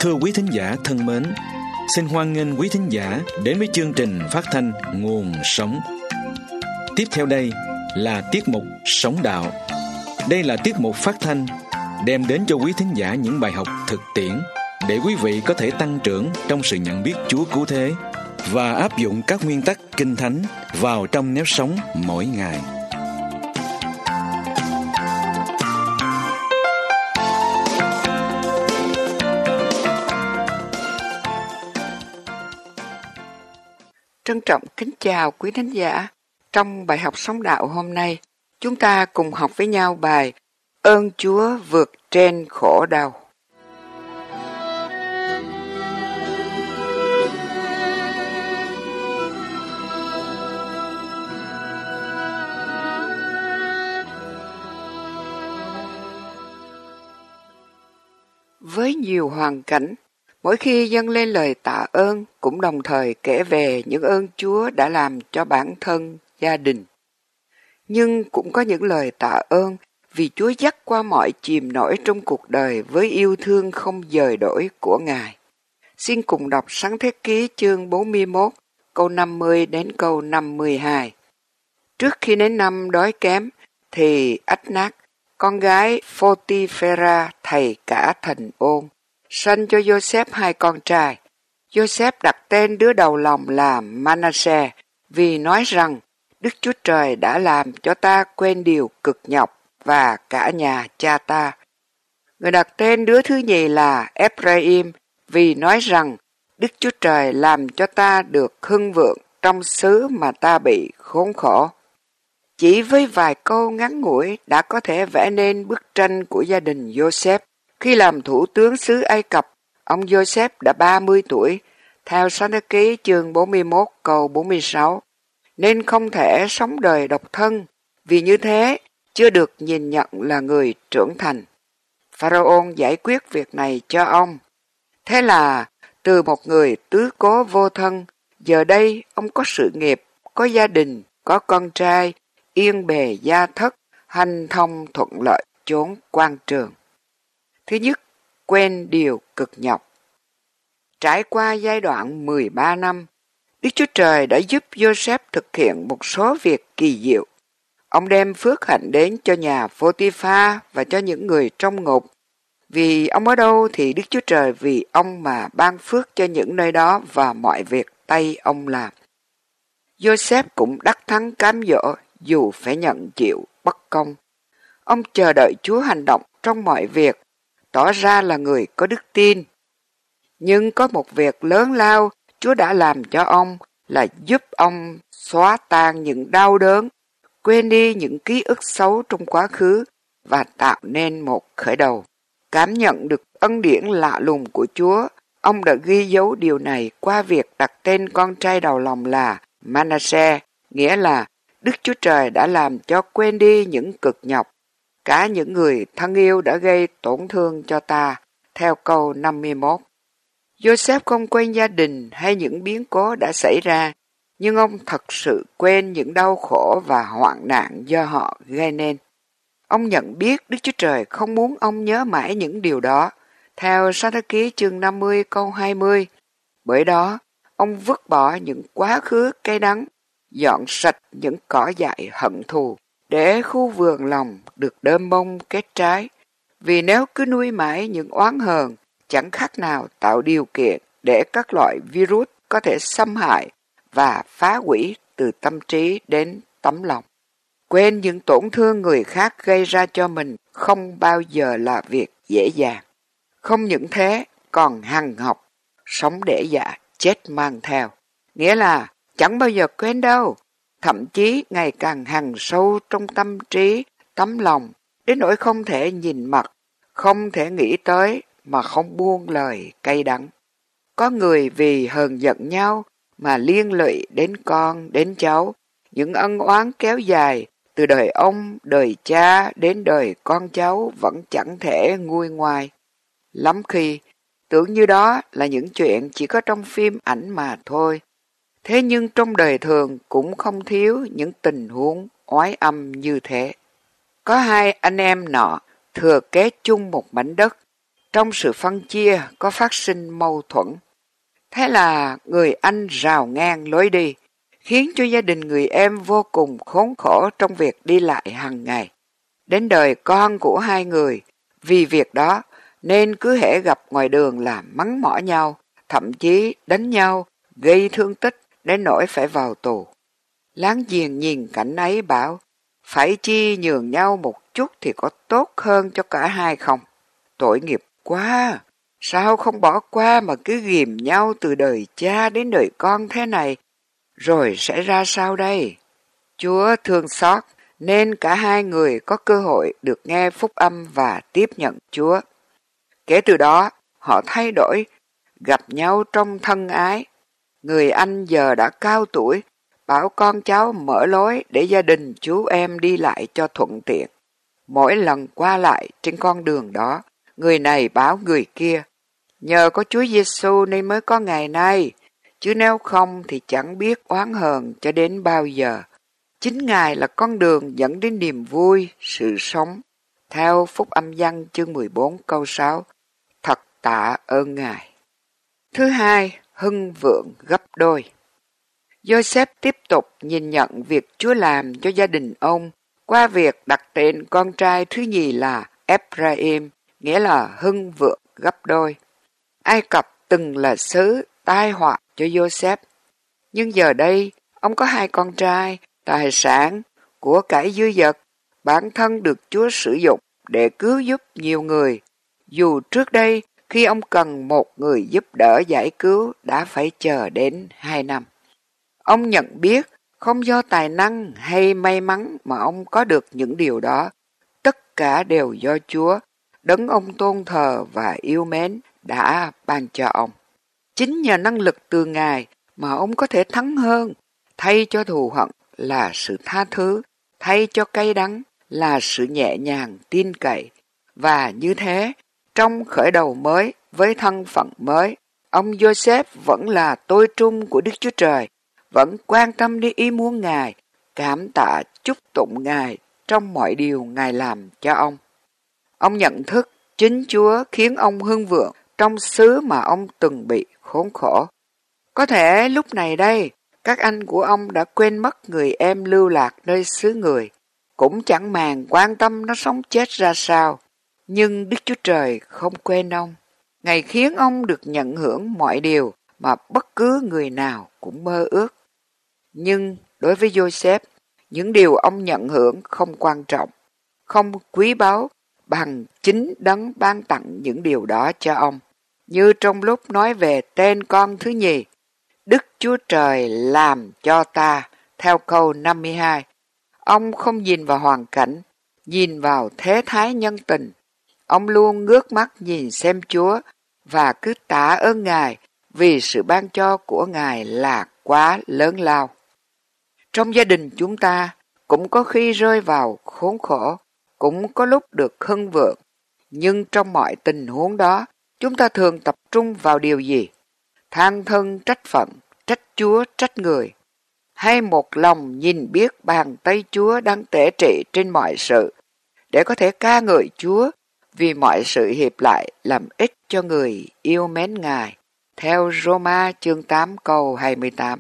Thưa quý thính giả thân mến, xin hoan nghênh quý thính giả đến với chương trình phát thanh Nguồn Sống. Tiếp theo đây là tiết mục Sống Đạo. Đây là tiết mục phát thanh đem đến cho quý thính giả những bài học thực tiễn để quý vị có thể tăng trưởng trong sự nhận biết Chúa cứu thế và áp dụng các nguyên tắc Kinh Thánh vào trong nếp sống mỗi ngày. Trân trọng kính chào quý thính giả. Trong bài học Sống Đạo hôm nay, chúng ta cùng học với nhau bài Ơn Chúa vượt trên khổ đau. Với nhiều hoàn cảnh, mỗi khi dâng lên lời tạ ơn cũng đồng thời kể về những ơn Chúa đã làm cho bản thân, gia đình. Nhưng cũng có những lời tạ ơn vì Chúa dắt qua mọi chìm nổi trong cuộc đời với yêu thương không dời đổi của Ngài. Xin cùng đọc Sáng Thế Ký chương 41, câu 50 đến câu 52. Trước khi đến năm đói kém, thì Ách-nác, con gái Phô-ti-phê-ra thầy cả thành ôn, sanh cho Giô-xép 2 con trai. Giô-xép đặt tên đứa đầu lòng là Ma-na-sê, vì nói rằng Đức Chúa Trời đã làm cho ta quên điều cực nhọc và cả nhà cha ta. Người đặt tên đứa thứ nhì là Eph-ra-im, vì nói rằng Đức Chúa Trời làm cho ta được hưng vượng trong xứ mà ta bị khốn khổ. Chỉ với vài câu ngắn ngủi đã có thể vẽ nên bức tranh của gia đình Giô-xép. Khi làm thủ tướng xứ Ai Cập, ông Giô-xép đã 30 tuổi, theo Sáng Thế Ký chương 41 câu 46, nên không thể sống đời độc thân, vì như thế chưa được nhìn nhận là người trưởng thành. Pharaoh giải quyết việc này cho ông. Thế là từ một người tứ cố vô thân, giờ đây ông có sự nghiệp, có gia đình, có con trai, yên bề gia thất, hành thông thuận lợi, chốn quan trường. Thứ nhất, quên điều cực nhọc. Trải qua giai đoạn 13 năm, Đức Chúa Trời đã giúp Giô-xép thực hiện một số việc kỳ diệu. Ông đem phước hạnh đến cho nhà Phô-ti-pha và cho những người trong ngục. Vì ông ở đâu thì Đức Chúa Trời vì ông mà ban phước cho những nơi đó và mọi việc tay ông làm. Giô-xép cũng đắc thắng cám dỗ dù phải nhận chịu bất công. Ông chờ đợi Chúa hành động trong mọi việc, tỏ ra là người có đức tin. Nhưng có một việc lớn lao Chúa đã làm cho ông là giúp ông xóa tan những đau đớn, quên đi những ký ức xấu trong quá khứ và tạo nên một khởi đầu. Cảm nhận được ân điển lạ lùng của Chúa, ông đã ghi dấu điều này qua việc đặt tên con trai đầu lòng là Ma-na-sê, nghĩa là Đức Chúa Trời đã làm cho quên đi những cực nhọc. Cả những người thân yêu đã gây tổn thương cho ta, theo câu 51. Giô-xép không quên gia đình hay những biến cố đã xảy ra, nhưng ông thật sự quên những đau khổ và hoạn nạn do họ gây nên. Ông nhận biết Đức Chúa Trời không muốn ông nhớ mãi những điều đó, theo Sáng Thế Ký chương 50 câu 20. Bởi đó, ông vứt bỏ những quá khứ cay đắng, dọn sạch những cỏ dại hận thù, để khu vườn lòng được đơm bông kết trái. Vì nếu cứ nuôi mãi những oán hờn, chẳng khác nào tạo điều kiện để các loại virus có thể xâm hại và phá hủy từ tâm trí đến tấm lòng. Quên những tổn thương người khác gây ra cho mình không bao giờ là việc dễ dàng. Không những thế, còn hằng học, sống để dạ, chết mang theo. Nghĩa là chẳng bao giờ quên đâu, thậm chí ngày càng hằn sâu trong tâm trí, tấm lòng, đến nỗi không thể nhìn mặt, không thể nghĩ tới mà không buông lời cay đắng. Có người vì hờn giận nhau mà liên lụy đến con, đến cháu, những ân oán kéo dài từ đời ông, đời cha đến đời con cháu vẫn chẳng thể nguôi ngoai. Lắm khi, tưởng như đó là những chuyện chỉ có trong phim ảnh mà thôi. Thế nhưng trong đời thường cũng không thiếu những tình huống oái âm như thế. Có hai anh em nọ thừa kế chung một mảnh đất. trong sự phân chia có phát sinh mâu thuẫn. Thế là người anh rào ngang lối đi, khiến cho gia đình người em vô cùng khốn khổ trong việc đi lại hàng ngày. Đến đời con của hai người, vì việc đó nên cứ hễ gặp ngoài đường là mắng mỏ nhau, thậm chí đánh nhau, gây thương tích đến nỗi phải vào tù. Láng giềng nhìn cảnh ấy bảo, phải chi nhường nhau một chút thì có tốt hơn cho cả hai không? Tội nghiệp quá, sao không bỏ qua mà cứ ghìm nhau từ đời cha đến đời con thế này, rồi sẽ ra sao đây? Chúa thương xót, nên cả hai người có cơ hội được nghe phúc âm và tiếp nhận Chúa. Kể từ đó, họ thay đổi, gặp nhau trong thân ái. Người anh giờ đã cao tuổi, bảo con cháu mở lối để gia đình chú em đi lại cho thuận tiện. Mỗi lần qua lại trên con đường đó, người này báo người kia, nhờ có Chúa Giêsu nên mới có ngày nay, chứ nếu không thì chẳng biết oán hờn cho đến bao giờ. Chính Ngài là con đường dẫn đến niềm vui, sự sống. Theo Phúc Âm Giăng chương 14 câu 6, thật tạ ơn Ngài. Thứ hai, hưng vượng gấp đôi. Joseph tiếp tục nhìn nhận việc Chúa làm cho gia đình ông qua việc đặt tên con trai thứ nhì là Ephraim, nghĩa là hưng vượng gấp đôi. Ai Cập từng là xứ tai họa cho Joseph, nhưng giờ đây ông có hai con trai, tài sản, của cải dư dật, bản thân được Chúa sử dụng để cứu giúp nhiều người. Dù trước đây khi ông cần một người giúp đỡ giải cứu đã phải chờ đến 2 năm. Ông nhận biết không do tài năng hay may mắn mà ông có được những điều đó, tất cả đều do Chúa, đấng ông tôn thờ và yêu mến đã ban cho ông. Chính nhờ năng lực từ Ngài mà ông có thể thắng hơn, thay cho thù hận là sự tha thứ, thay cho cay đắng là sự nhẹ nhàng tin cậy. Và như thế, trong khởi đầu mới với thân phận mới, ông Joseph vẫn là tôi trung của Đức Chúa Trời, vẫn quan tâm đến ý muốn Ngài, cảm tạ chúc tụng Ngài trong mọi điều Ngài làm cho ông. Ông nhận thức chính Chúa khiến ông hưng vượng trong xứ mà ông từng bị khốn khổ. Có thể lúc này đây, các anh của ông đã quên mất người em lưu lạc nơi xứ người, cũng chẳng màng quan tâm nó sống chết ra sao. Nhưng Đức Chúa Trời không quên ông. Ngài khiến ông được nhận hưởng mọi điều mà bất cứ người nào cũng mơ ước. Nhưng đối với Joseph, những điều ông nhận hưởng không quan trọng, không quý báu bằng chính đấng ban tặng những điều đó cho ông. Như trong lúc nói về tên con thứ nhì, Đức Chúa Trời làm cho ta, theo câu 52. Ông không nhìn vào hoàn cảnh, nhìn vào thế thái nhân tình. Ông luôn ngước mắt nhìn xem Chúa và cứ tạ ơn Ngài vì sự ban cho của Ngài là quá lớn lao. Trong gia đình chúng ta cũng có khi rơi vào khốn khổ, cũng có lúc được hưng vượng. Nhưng trong mọi tình huống đó, chúng ta thường tập trung vào điều gì? Than thân trách phận, trách Chúa, trách người. Hay một lòng nhìn biết bàn tay Chúa đang tể trị trên mọi sự, để có thể ca ngợi Chúa vì mọi sự hiệp lại làm ích cho người yêu mến Ngài. Theo Roma chương 8 câu 28.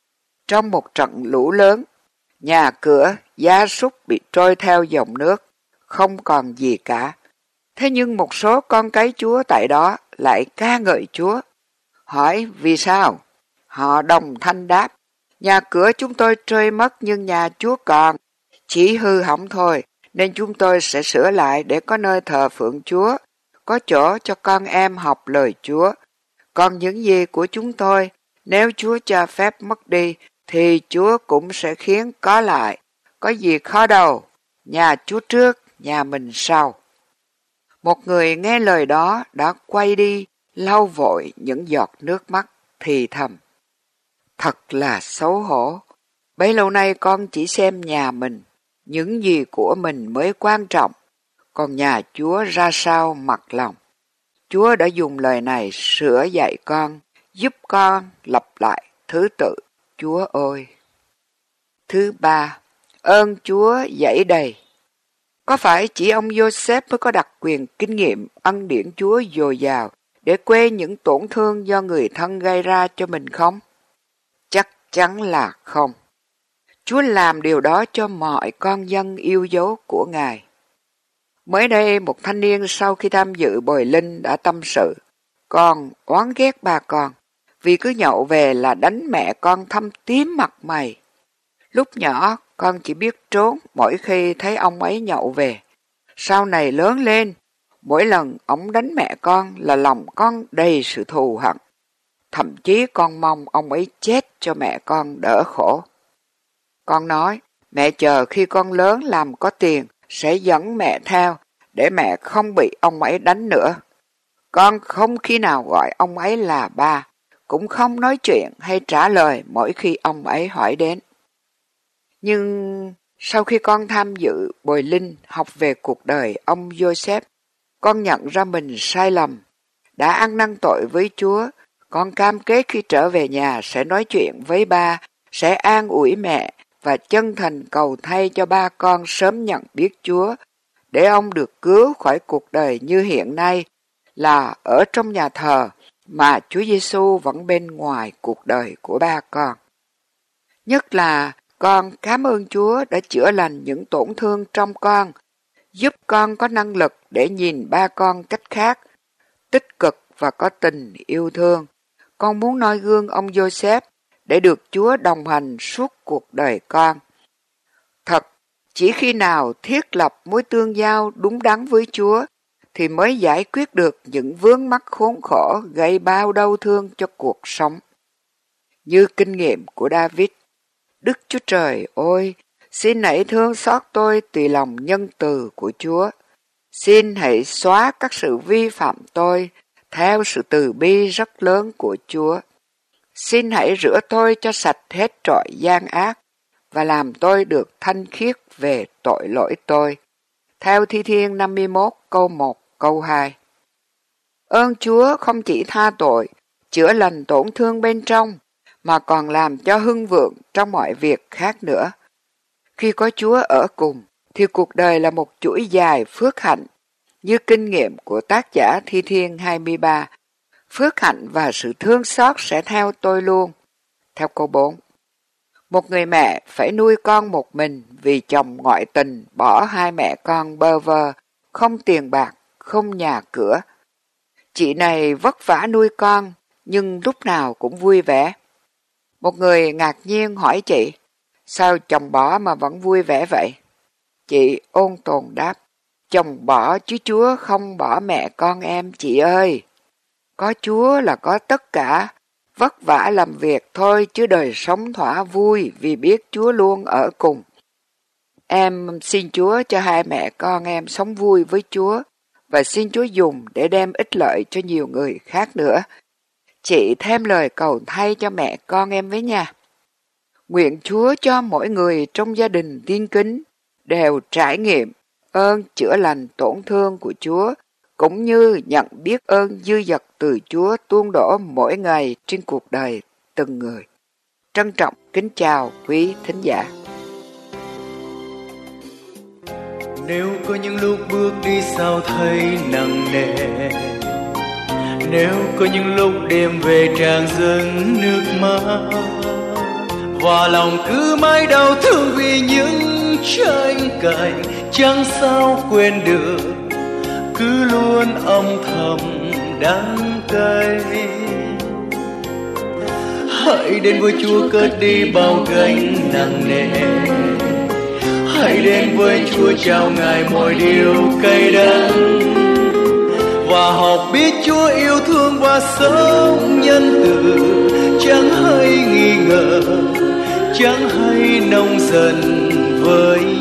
Trong một trận lũ lớn, nhà cửa, gia súc bị trôi theo dòng nước, không còn gì cả. Thế nhưng một số con cái Chúa tại đó lại ca ngợi Chúa. Hỏi vì sao? Họ đồng thanh đáp, nhà cửa chúng tôi trôi mất nhưng nhà Chúa còn, chỉ hư hỏng thôi, nên chúng tôi sẽ sửa lại để có nơi thờ phượng Chúa, có chỗ cho con em học lời Chúa. Còn những gì của chúng tôi, nếu Chúa cho phép mất đi, thì Chúa cũng sẽ khiến có lại. Có gì khó đâu, nhà Chúa trước, nhà mình sau. Một người nghe lời đó đã quay đi, lau vội những giọt nước mắt, thì thầm. Thật là xấu hổ, bấy lâu nay con chỉ xem nhà mình, những gì của mình mới quan trọng, còn nhà Chúa ra sao mặc lòng. Chúa đã dùng lời này sửa dạy con, giúp con lặp lại thứ tự Chúa ơi. Thứ ba, ơn Chúa dẫy đầy. Có phải chỉ ông Joseph mới có đặc quyền kinh nghiệm ân điển Chúa dồi dào để quên những tổn thương do người thân gây ra cho mình không? Chắc chắn là không. Chúa làm điều đó cho mọi con dân yêu dấu của Ngài. Mới đây, một thanh niên sau khi tham dự bồi linh đã tâm sự, con oán ghét ba con, vì cứ nhậu về là đánh mẹ con thâm tím mặt mày. Lúc nhỏ, con chỉ biết trốn mỗi khi thấy ông ấy nhậu về. Sau này lớn lên, mỗi lần ông đánh mẹ con là lòng con đầy sự thù hận. Thậm chí con mong ông ấy chết cho mẹ con đỡ khổ. Con nói, mẹ chờ khi con lớn làm có tiền, sẽ dẫn mẹ theo, để mẹ không bị ông ấy đánh nữa. Con không khi nào gọi ông ấy là ba, cũng không nói chuyện hay trả lời mỗi khi ông ấy hỏi đến. Nhưng sau khi con tham dự bồi linh học về cuộc đời ông Joseph, con nhận ra mình sai lầm, đã ăn năn tội với Chúa. Con cam kết khi trở về nhà sẽ nói chuyện với ba, sẽ an ủi mẹ và chân thành cầu thay cho ba con sớm nhận biết Chúa, để ông được cứu khỏi cuộc đời như hiện nay là ở trong nhà thờ mà Chúa Giêsu vẫn bên ngoài cuộc đời của ba con. Nhất là con cảm ơn Chúa đã chữa lành những tổn thương trong con, giúp con có năng lực để nhìn ba con cách khác, tích cực và có tình yêu thương. Con muốn noi gương ông Joseph để được Chúa đồng hành suốt cuộc đời con. Thật, chỉ khi nào thiết lập mối tương giao đúng đắn với Chúa thì mới giải quyết được những vướng mắc khốn khổ gây bao đau thương cho cuộc sống. Như kinh nghiệm của David, Đức Chúa Trời ơi, xin hãy thương xót tôi tùy lòng nhân từ của Chúa. Xin hãy xóa các sự vi phạm tôi theo sự từ bi rất lớn của Chúa. Xin hãy rửa tôi cho sạch hết trọi gian ác và làm tôi được thanh khiết về tội lỗi tôi. Theo Thi Thiên 51 câu 1 câu 2. Ơn Chúa không chỉ tha tội, chữa lành tổn thương bên trong, mà còn làm cho hưng vượng trong mọi việc khác nữa. Khi có Chúa ở cùng, thì cuộc đời là một chuỗi dài phước hạnh, như kinh nghiệm của tác giả Thi Thiên 23. Phước hạnh và sự thương xót sẽ theo tôi luôn. Theo câu 4. Một người mẹ phải nuôi con một mình vì chồng ngoại tình bỏ hai mẹ con bơ vơ, không tiền bạc, không nhà cửa. Chị này vất vả nuôi con, nhưng lúc nào cũng vui vẻ. Một người ngạc nhiên hỏi chị, sao chồng bỏ mà vẫn vui vẻ vậy? Chị ôn tồn đáp, chồng bỏ chứ Chúa không bỏ mẹ con em chị ơi. Có Chúa là có tất cả, vất vả làm việc thôi chứ đời sống thỏa vui vì biết Chúa luôn ở cùng. Em xin Chúa cho hai mẹ con em sống vui với Chúa và xin Chúa dùng để đem ích lợi cho nhiều người khác nữa. Chị thêm lời cầu thay cho mẹ con em với nha. Nguyện Chúa cho mỗi người trong gia đình tiên kính đều trải nghiệm ơn chữa lành tổn thương của Chúa, cũng như nhận biết ơn dư dật từ Chúa tuôn đổ mỗi ngày trên cuộc đời từng người. Trân trọng kính chào quý thính giả. Nếu có những lúc bước đi sao thấy nặng nề, nếu có những lúc đêm về tràn dâng nước mắt, và lòng cứ mãi đau thương vì những tranh cạnh chẳng sao quên được, cứ luôn âm thầm đắng cay. Hãy đến với Chúa cất đi bao gánh nặng nề, hãy đến với Chúa trao Ngài mọi điều cay đắng, và học biết Chúa yêu thương và sống nhân từ, chẳng hay nghi ngờ, chẳng hay nông dần với